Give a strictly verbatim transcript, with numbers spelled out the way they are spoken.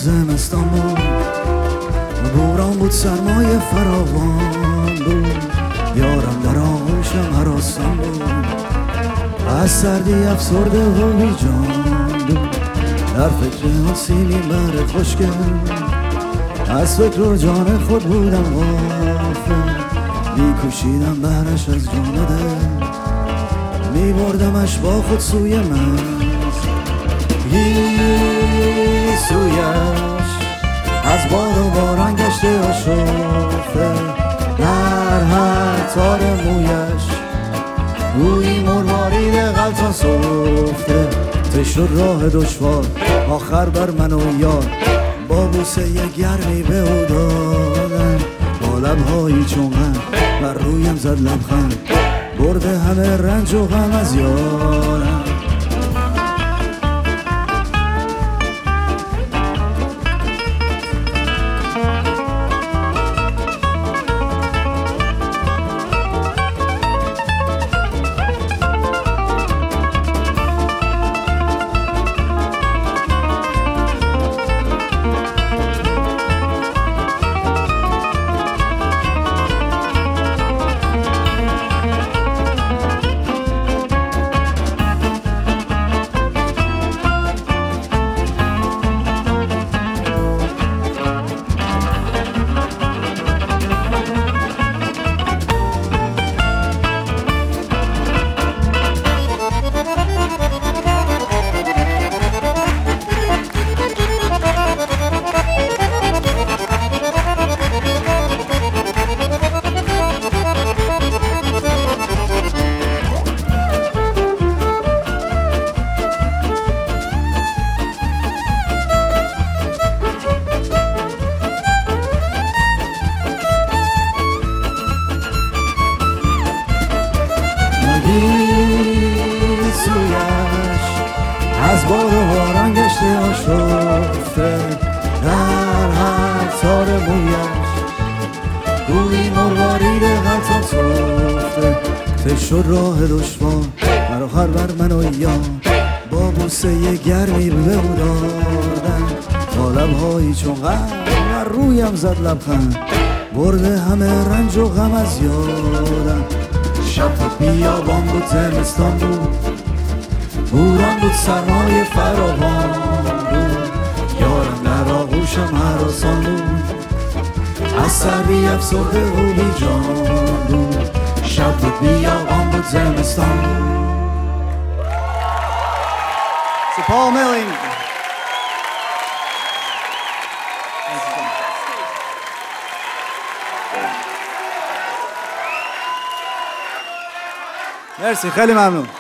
زمستان بود، بوران بود سرمایه فراوان بود، یارم در آغوشم هراسان بود، از سردی افسرده و بیجان بود، در فکر آسیمی بر خوشگل، از فکر و جان خود بودم غافل، میکوشیدم برش از جان دل، میبردمش با خود سوی من، سویش از باد و باران گشته آشفته، در هر تار مویش روی مروارید غلطان سفته، ته شد راه دشوار آخر بر من و یار، با بوسه گرمی به او دادن، با لبهایی چون غم بر رویم زد لبخند، برده همه رنج و غم از یارم. سویش از باد و باران گشته آشفته، در هر تار مویش گویی مروارید غلطان سفته، ته شد راه دشوار بر آخر بر من و یار، با بوسه گرمی به او دادن، با لبهایی چون غم بر رویم زد لبخند، برده همه رنج و غم از یادم. شب بود بیابان بود زمستان بود، بوران بود سرمایه فراوان بود، یارم در آغوشم هراسان بود، از سردی افسرده و بیجان بود. شب بود بیابان بود زمستان بود. So Paul Milling. مرسی، خیلی ممنون.